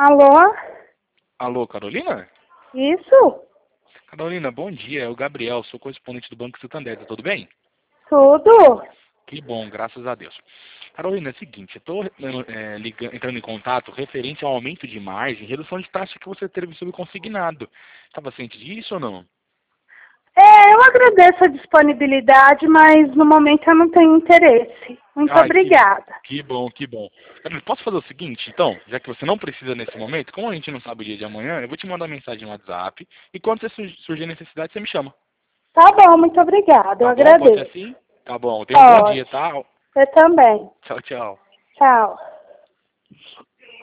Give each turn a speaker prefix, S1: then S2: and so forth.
S1: Alô?
S2: Alô, Carolina?
S1: Isso?
S2: Carolina, bom dia. É o Gabriel, sou correspondente do Banco Santander. Tá tudo bem?
S1: Tudo?
S2: Que bom, graças a Deus. Carolina, é o seguinte, eu estou entrando em contato referente ao aumento de margem, redução de taxa que você teve sobre consignado. Estava ciente disso ou não?
S1: Eu agradeço a disponibilidade, mas no momento eu não tenho interesse. Muito
S2: Ai,
S1: obrigada.
S2: que bom, que bom. Carolina, posso fazer o seguinte, então? Já que você não precisa nesse momento, como a gente não sabe o dia de amanhã, eu vou te mandar uma mensagem no WhatsApp e quando você surgir necessidade, você me chama.
S1: Tá bom, muito obrigada. Eu
S2: Tá bom? Pode ser
S1: agradeço.
S2: assim? Tá bom. Tenha um bom
S1: Pode.
S2: dia, tá?
S1: Você também.
S2: Tchau, tchau.
S1: Tchau.